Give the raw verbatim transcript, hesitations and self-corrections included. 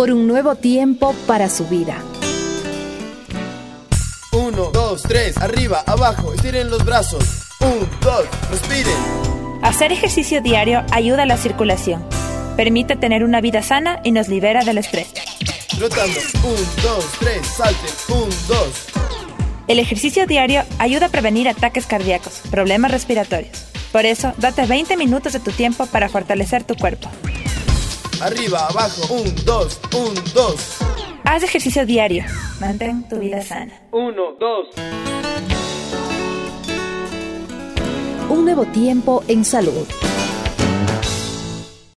por un nuevo tiempo para su vida. Uno, dos, tres, arriba, abajo, estiren los brazos. Un, dos, respiren. Hacer ejercicio diario ayuda a la circulación, permite tener una vida sana y nos libera del estrés. Trotando, un, dos, tres, salten, un, dos. El ejercicio diario ayuda a prevenir ataques cardíacos, problemas respiratorios. Por eso, date veinte minutos de tu tiempo para fortalecer tu cuerpo. Arriba, abajo, un, dos, un, dos. Haz ejercicio diario. Mantén tu vida sana. Uno, dos. Un nuevo tiempo en salud.